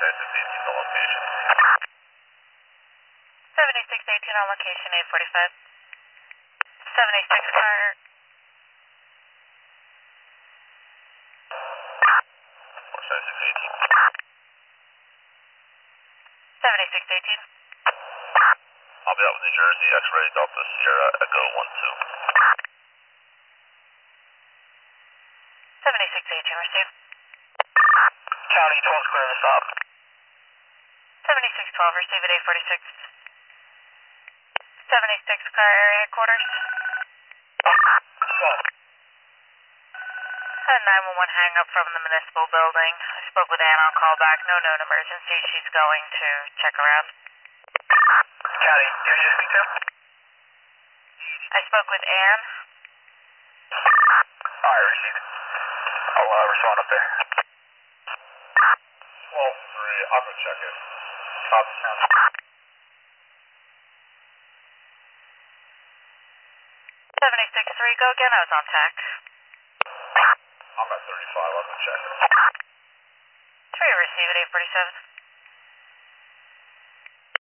7618 on location. 7618 on location, 845. 76 car. 7618. 7618. I'll be out with New Jersey, X-ray Delta Sierra Echo 12. 7618, received. County 12 clear to stop. 7612, receive at 846. 76 car area headquarters. Had a 911 hang up from the municipal building. I spoke with Ann on callback. No known emergency. She's going to check around. County, who did you speak to? I spoke with Ann. Alright, received. I'll respond up there. 12-3, I'll go check it. Copy, County. 763, go again. I was on TAC. I'm at 35, I'll go check it. 3, receive at 847.